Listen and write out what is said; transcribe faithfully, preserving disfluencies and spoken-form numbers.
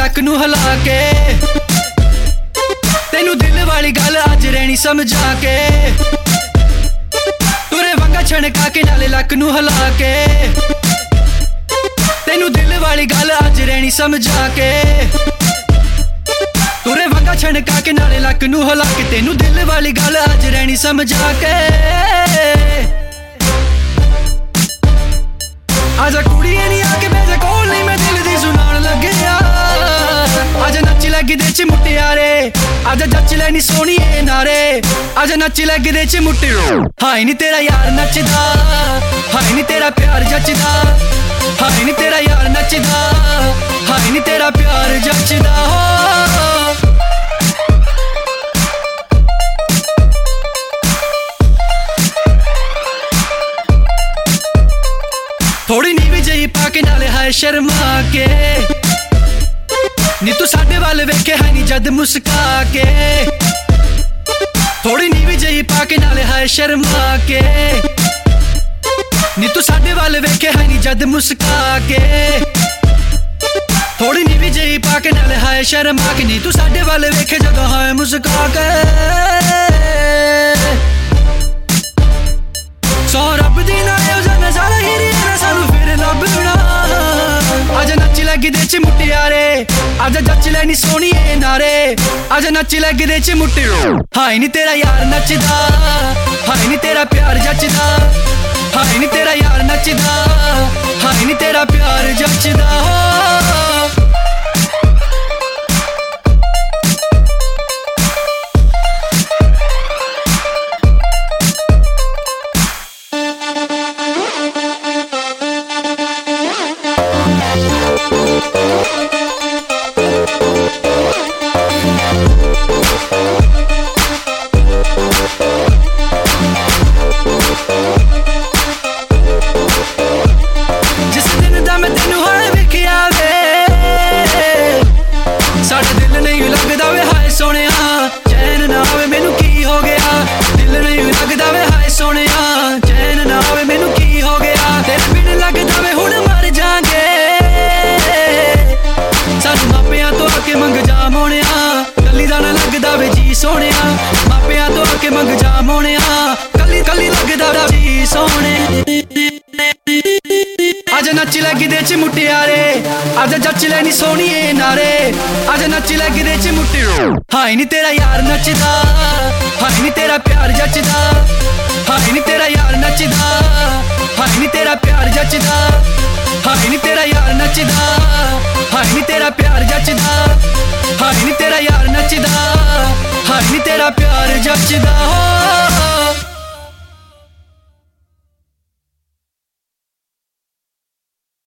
ਲੱਕ ਨੂੰ ਹਿਲਾ ਕੇ ਤੈਨੂੰ ਦਿਲ ਵਾਲੀ ਗੱਲ ਅੱਜ ਰਹਿਣੀ ਸਮਝਾ ਕੇ ਤੁਰੇ ਵੰਗਾ ਛਣਕਾ ਕੇ ਨਾਲੇ ਲੱਕ ਨੂੰ ਹਿਲਾ ਕੇ ਤੈਨੂੰ ਦਿਲ ਵਾਲੀ ਗੱਲ ਅੱਜ ਰਹਿਣੀ ਸਮਝਾ ਕੇ ਤੁਰੇ ਵੰਗਾ ਛਣਕਾ ਕੇ ਨਾਲੇ ਲੱਕ ਨੂੰ ਹਿਲਾ ਕੇ ਤੈਨੂੰ ਦਿਲ ਵਾਲੀ ਗੱਲ ਅੱਜ ਰਹਿਣੀ ਸਮਝਾ ਕੇ ਆਜਾ ਕੁੜੀਏ ਨੀ ਆ ਕੇ ਬੈਜਾ ਕੋਲ ਨਹੀਂ ਮੈਂ ਦਿਲ ਦੀ ਸੁਣਾਉਣ ਲੱਗਿਆ ਆਜਾ ਨੱਚ ਲੈ ਗਿੱਧੇ ਚ ਮੁਟਿਆਰੇ ਆਜਾ ਜੱਚ ਲੈ ਨੀ ਸੋਹਣੀਏ ਨਾਰੇ ਆਜਾ ਨੱਚ ਲੈ ਗਿੱਧੇ ਚ ਮੁਟਿਆਰੇ ਹਾਏ ਨੀ ਤੇਰਾ ਯਾਰ ਨੱਚਦਾ ਹਾਏ ਨੀ ਤੇਰਾ ਪਿਆਰ ਜੱਚਦਾ ਹਾਏ ਨੀ ਤੇਰਾ ਯਾਰ ਨੱਚਦਾ ਹਾਏ ਨੀ ਤੇਰਾ ਪਿਆਰ ਜੱਚਦਾ ਹੋ थोड़ी नीवी जही पाके नाले हाय शर्मा के नी तू साडे वाल वेखे है नी जद मुस्का के थोड़ी नीवी जही पाके नाले हाय शर्मा के नी तू साडे वाल वेखे है नी जद मुस्का के थोड़ी नीवी जही पाके नाले हाय शर्मा के नी तू साडे वाल वेखे जदों हाय मुस्का के सौ रब दी ना नजारा ही सानू फिर लभना आजा नच ले गिद्धे च मुटियारे आजा जच ले नी सोहणीए नारे आजा नच ले गिद्धे च मुटियारे हाय नी तेरा यार नचदा हाय नी तेरा प्यार जचदा हाय नी तेरा यार नचदा हाय नी तेरा प्यार जचदा हो सोहणिया मापिया तो आके मंग जा मोहणिया कली कली लगदा जी सोहणे आजा नच ले गिद्धे च मुटियारे आजा जच ले नी सोहणीए नारे आजा नच ले गिद्धे च मुटियारे हाय नी तेरा यार नचदा हाय नी तेरा प्यार जचदा हाय नी तेरा यार नचदा हाय नी तेरा प्यार जचदा हाय नी तेरा यार नचदा हाय नी तेरा प्यार जचदा हाय नी तेरा यार नचदा हाय नी तेरा प्यार जचदा हो